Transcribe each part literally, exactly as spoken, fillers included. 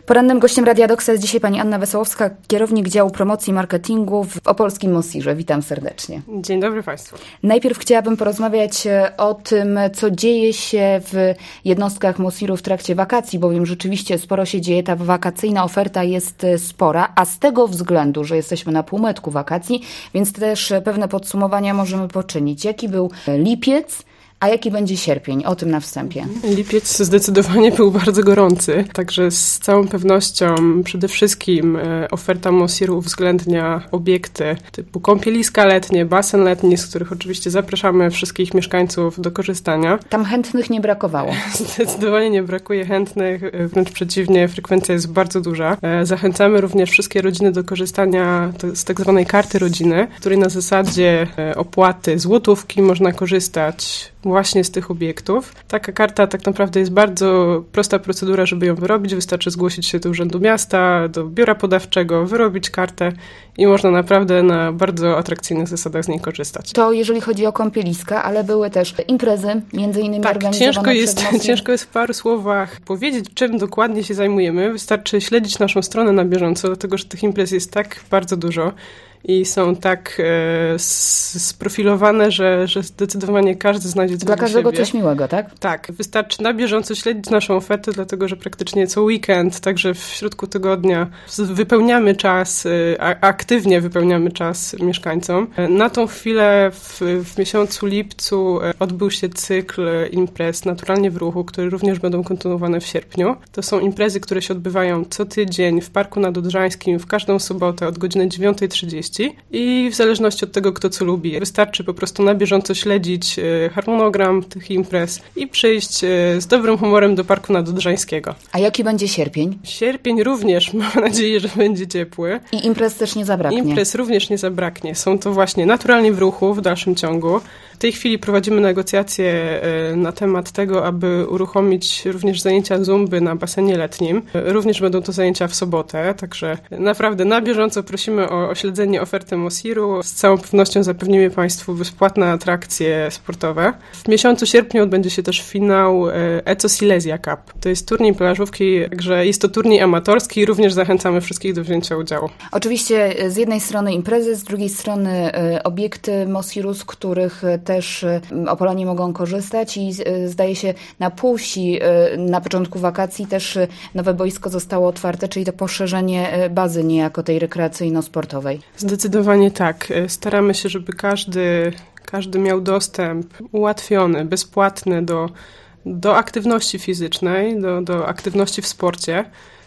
Porannym gościem Radia Doksa jest dzisiaj pani Anna Wesołowska, kierownik działu promocji i marketingu w opolskim Mosirze. Witam serdecznie. Dzień dobry Państwu. Najpierw chciałabym porozmawiać o tym, co dzieje się w jednostkach Mosiru w trakcie wakacji, bowiem rzeczywiście sporo się dzieje. Ta wakacyjna oferta jest spora, a z tego względu, że jesteśmy na półmetku wakacji, więc też pewne podsumowania możemy poczynić. Jaki był lipiec? A jaki będzie sierpień? O tym na wstępie. Lipiec zdecydowanie był bardzo gorący, także z całą pewnością przede wszystkim oferta Mosiru uwzględnia obiekty typu kąpieliska letnie, basen letni, z których oczywiście zapraszamy wszystkich mieszkańców do korzystania. Tam chętnych nie brakowało. Zdecydowanie nie brakuje chętnych, wręcz przeciwnie, frekwencja jest bardzo duża. Zachęcamy również wszystkie rodziny do korzystania z tak zwanej karty rodziny, w której na zasadzie opłaty złotówki można korzystać właśnie z tych obiektów. Taka karta tak naprawdę jest bardzo prosta procedura, żeby ją wyrobić. Wystarczy zgłosić się do Urzędu Miasta, do biura podawczego, wyrobić kartę i można naprawdę na bardzo atrakcyjnych zasadach z niej korzystać. To jeżeli chodzi o kąpieliska, ale były też imprezy, między innymi tak, organizowane ciężko jest, przez Mosir. ciężko jest w paru słowach powiedzieć, czym dokładnie się zajmujemy. Wystarczy śledzić naszą stronę na bieżąco, dlatego że tych imprez jest tak bardzo dużo i są tak e, sprofilowane, że, że zdecydowanie każdy znajdzie coś dla dla każdego siebie. Coś miłego, tak? Tak, wystarczy na bieżąco śledzić naszą ofertę, dlatego że praktycznie co weekend, także w środku tygodnia wypełniamy czas, a, aktywnie wypełniamy czas mieszkańcom. Na tą chwilę w, w miesiącu lipcu odbył się cykl imprez Naturalnie w ruchu, które również będą kontynuowane w sierpniu. To są imprezy, które się odbywają co tydzień w Parku Nadodrzańskim w każdą sobotę od godziny dziewiątej trzydzieści i w zależności od tego, kto co lubi. Wystarczy po prostu na bieżąco śledzić harmonogram tych imprez i przyjść z dobrym humorem do Parku Nadodrzańskiego. A jaki będzie sierpień? Sierpień również, mam nadzieję, że będzie ciepły. I imprez też nie zabraknie. Imprez również nie zabraknie. Są to właśnie Naturalnie w ruchu w dalszym ciągu. W tej chwili prowadzimy negocjacje na temat tego, aby uruchomić również zajęcia zumby na basenie letnim. Również będą to zajęcia w sobotę, także naprawdę na bieżąco prosimy o, o śledzenie oferty Mosiru. Z całą pewnością zapewnimy Państwu bezpłatne atrakcje sportowe. W miesiącu sierpniu odbędzie się też finał Eco Silesia Cup. To jest turniej plażówki, także jest to turniej amatorski i również zachęcamy wszystkich do wzięcia udziału. Oczywiście z jednej strony imprezy, z drugiej strony obiekty Mosiru, z których też Opolanie mogą korzystać i zdaje się na Półsi na początku wakacji też nowe boisko zostało otwarte, czyli to poszerzenie bazy niejako tej rekreacyjno-sportowej. Zdecydowanie tak. Staramy się, żeby każdy, każdy miał dostęp ułatwiony, bezpłatny do, do aktywności fizycznej, do, do aktywności w sporcie.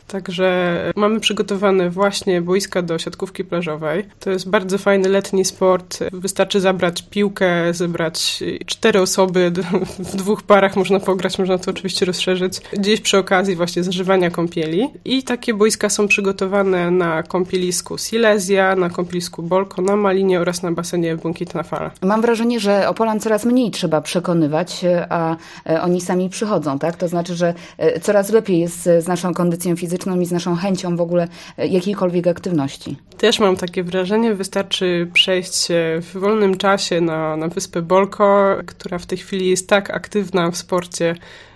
Także mamy przygotowane właśnie boiska do siatkówki plażowej. To jest bardzo fajny letni sport. Wystarczy zabrać piłkę, zebrać cztery osoby, w dwóch parach można pograć, można to oczywiście rozszerzyć. Gdzieś przy okazji właśnie zażywania kąpieli. I takie boiska są przygotowane na kąpielisku Silesia, na kąpielisku Bolko, na Malinie oraz na basenie Błękitna Fala. Mam wrażenie, że Opolan coraz mniej trzeba przekonywać, a oni sami przychodzą, tak? To znaczy, że coraz lepiej jest z naszą kondycją fizyczną i z naszą chęcią w ogóle jakiejkolwiek aktywności. Też mam takie wrażenie, wystarczy przejść się w wolnym czasie na, na wyspę Bolko, która w tej chwili jest tak aktywna w sporcie,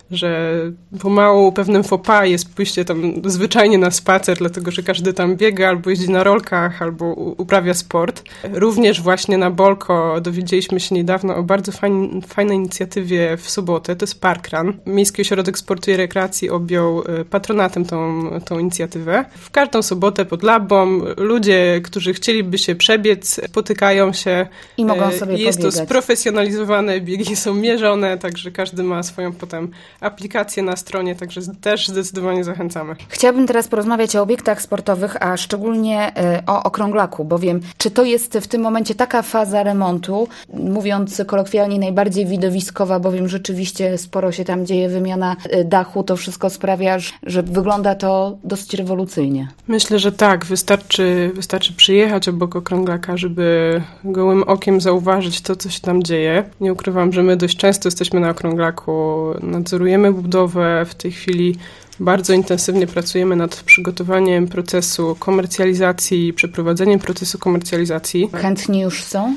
że pomału pewnym faux pas jest pójście tam zwyczajnie na spacer, dlatego że każdy tam biega albo jeździ na rolkach, albo uprawia sport. Również właśnie na Bolko dowiedzieliśmy się niedawno o bardzo fajn, fajnej inicjatywie w sobotę, to jest Parkrun. Miejski Ośrodek Sportu i Rekreacji objął patronatem tą, tą inicjatywę. W każdą sobotę pod Labą ludzie, którzy chcieliby się przebiec, spotykają się. I mogą sobie Jest pobiegać. to sprofesjonalizowane, biegi są mierzone, także każdy ma swoją potem aplikacje na stronie, także też zdecydowanie zachęcamy. Chciałabym teraz porozmawiać o obiektach sportowych, a szczególnie o okrąglaku, bowiem czy to jest w tym momencie taka faza remontu, mówiąc kolokwialnie najbardziej widowiskowa, bowiem rzeczywiście sporo się tam dzieje, wymiana dachu, to wszystko sprawia, że wygląda to dosyć rewolucyjnie. Myślę, że tak. Wystarczy, wystarczy przyjechać obok okrąglaka, żeby gołym okiem zauważyć to, co się tam dzieje. Nie ukrywam, że my dość często jesteśmy na okrąglaku, nadzorujemy budowę. W tej chwili bardzo intensywnie pracujemy nad przygotowaniem procesu komercjalizacji, przeprowadzeniem procesu komercjalizacji. Chętni już są?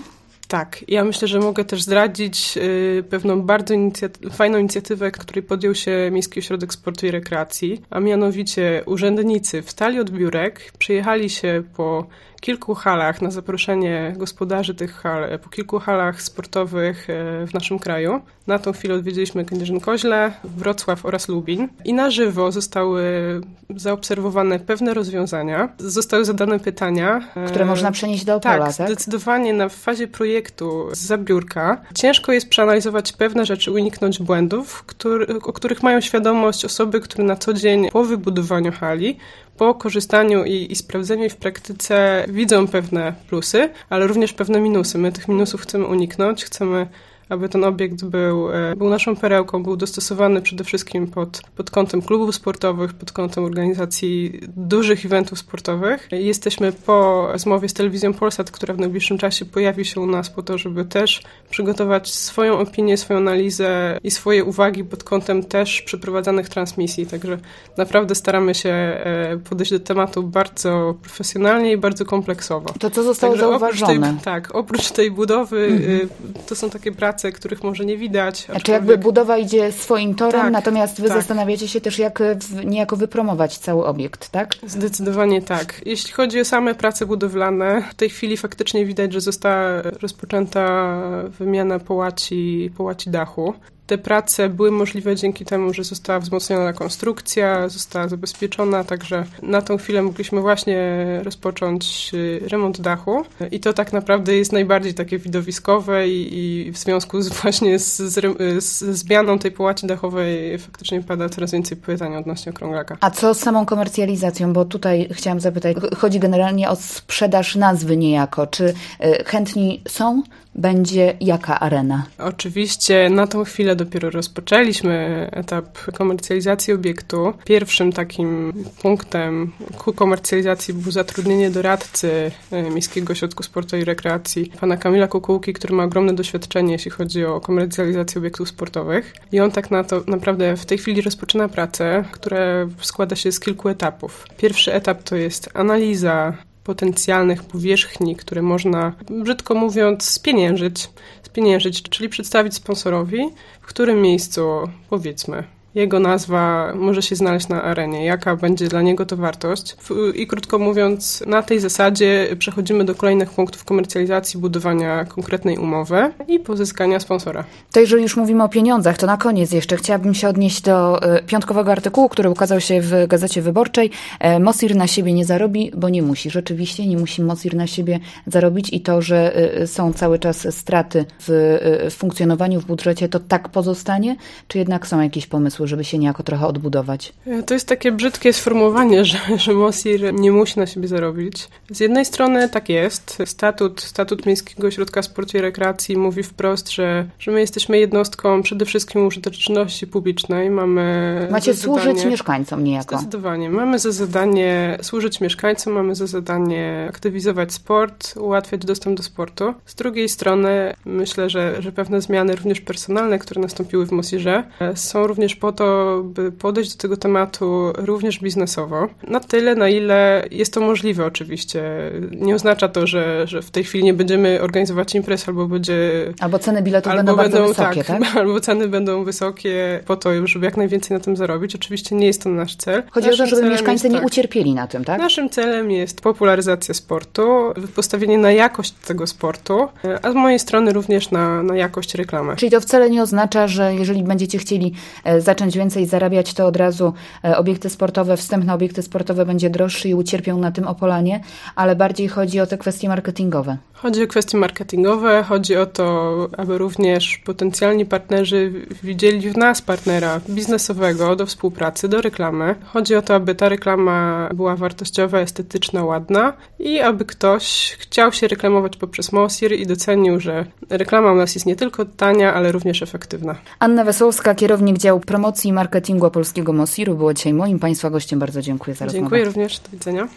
Tak, ja myślę, że mogę też zdradzić y, pewną bardzo inicjaty- fajną inicjatywę, której podjął się Miejski Ośrodek Sportu i Rekreacji, a mianowicie urzędnicy wstali od biurek, przyjechali się po kilku halach na zaproszenie gospodarzy tych hal, po kilku halach sportowych w naszym kraju. Na tą chwilę odwiedziliśmy Kędzierzyn-Koźle, Wrocław oraz Lubin i na żywo zostały zaobserwowane pewne rozwiązania, zostały zadane pytania. Które można przenieść do Opola, tak? Tak, zdecydowanie na w fazie projektu zza biurka ciężko jest przeanalizować pewne rzeczy, uniknąć błędów, który, o których mają świadomość osoby, które na co dzień po wybudowaniu hali, po korzystaniu i, i sprawdzeniu jej w praktyce widzą pewne plusy, ale również pewne minusy. My tych minusów chcemy uniknąć, chcemy, aby ten obiekt był, był naszą perełką, był dostosowany przede wszystkim pod, pod kątem klubów sportowych, pod kątem organizacji dużych eventów sportowych. Jesteśmy po rozmowie z Telewizją Polsat, która w najbliższym czasie pojawi się u nas po to, żeby też przygotować swoją opinię, swoją analizę i swoje uwagi pod kątem też przeprowadzanych transmisji. Także naprawdę staramy się podejść do tematu bardzo profesjonalnie i bardzo kompleksowo. To co zostało Także zauważone? Oprócz tej, tak, oprócz tej budowy mhm. to są takie prace, których może nie widać. Aczkolwiek... Znaczy jakby budowa idzie swoim torem, tak, natomiast wy tak. zastanawiacie się też, jak w, niejako wypromować cały obiekt, tak? Zdecydowanie tak. Jeśli chodzi o same prace budowlane, w tej chwili faktycznie widać, że została rozpoczęta wymiana połaci, połaci dachu. Te prace były możliwe dzięki temu, że została wzmocniona konstrukcja, została zabezpieczona, także na tą chwilę mogliśmy właśnie rozpocząć remont dachu i to tak naprawdę jest najbardziej takie widowiskowe i, i w związku z właśnie z, z, z zmianą tej połaci dachowej faktycznie pada coraz więcej pytań odnośnie okrąglaka. A co z samą komercjalizacją? Bo tutaj chciałam zapytać, chodzi generalnie o sprzedaż nazwy niejako. Czy chętni są? Będzie jaka arena? Oczywiście na tą chwilę dopiero rozpoczęliśmy etap komercjalizacji obiektu. Pierwszym takim punktem ku komercjalizacji było zatrudnienie doradcy Miejskiego Ośrodku Sportu i Rekreacji, pana Kamila Kukułki, który ma ogromne doświadczenie, jeśli chodzi o komercjalizację obiektów sportowych. I on tak na to naprawdę w tej chwili rozpoczyna pracę, która składa się z kilku etapów. Pierwszy etap to jest analiza potencjalnych powierzchni, które można, brzydko mówiąc, spieniężyć, spieniężyć, czyli przedstawić sponsorowi, w którym miejscu, powiedzmy, jego nazwa może się znaleźć na arenie, jaka będzie dla niego to wartość. I krótko mówiąc, na tej zasadzie przechodzimy do kolejnych punktów komercjalizacji, budowania konkretnej umowy i pozyskania sponsora. To jeżeli już mówimy o pieniądzach, to na koniec jeszcze chciałabym się odnieść do piątkowego artykułu, który ukazał się w Gazecie Wyborczej. Mosir na siebie nie zarobi, bo nie musi. Rzeczywiście nie musi Mosir na siebie zarobić i to, że są cały czas straty w funkcjonowaniu, w budżecie, to tak pozostanie? Czy jednak są jakieś pomysły, żeby się niejako trochę odbudować? To jest takie brzydkie sformułowanie, że, że Mosir nie musi na siebie zarobić. Z jednej strony tak jest. Statut, statut Miejskiego Ośrodka Sportu i Rekreacji mówi wprost, że, że my jesteśmy jednostką przede wszystkim użyteczności publicznej. Mamy Macie za służyć zadanie, mieszkańcom niejako. Zdecydowanie. Mamy za zadanie służyć mieszkańcom, mamy za zadanie aktywizować sport, ułatwiać dostęp do sportu. Z drugiej strony myślę, że, że pewne zmiany również personalne, które nastąpiły w Mosirze, są również po to, by podejść do tego tematu również biznesowo. Na tyle, na ile jest to możliwe oczywiście. Nie oznacza to, że, że w tej chwili nie będziemy organizować imprez, albo będzie... Albo ceny biletów albo będą bardzo będą, wysokie, tak? tak? Albo ceny będą wysokie po to, żeby jak najwięcej na tym zarobić. Oczywiście nie jest to nasz cel. Chodzi Naszym o to, żeby mieszkańcy jest, nie tak, ucierpieli na tym, tak? Naszym celem jest popularyzacja sportu, postawienie na jakość tego sportu, a z mojej strony również na, na jakość reklamy. Czyli to wcale nie oznacza, że jeżeli będziecie chcieli zacząć więcej zarabiać, to od razu obiekty sportowe, wstępne obiekty sportowe będzie droższy i ucierpią na tym Opolanie, ale bardziej chodzi o te kwestie marketingowe. Chodzi o kwestie marketingowe, chodzi o to, aby również potencjalni partnerzy widzieli w nas partnera biznesowego do współpracy, do reklamy. Chodzi o to, aby ta reklama była wartościowa, estetyczna, ładna i aby ktoś chciał się reklamować poprzez Mosir i docenił, że reklama u nas jest nie tylko tania, ale również efektywna. Anna Wesołowska, kierownik działu promocji i marketingu Opolskiego Mosiru, była dzisiaj moim Państwa gościem. Bardzo dziękuję za rozmowę. Dziękuję również. Do widzenia.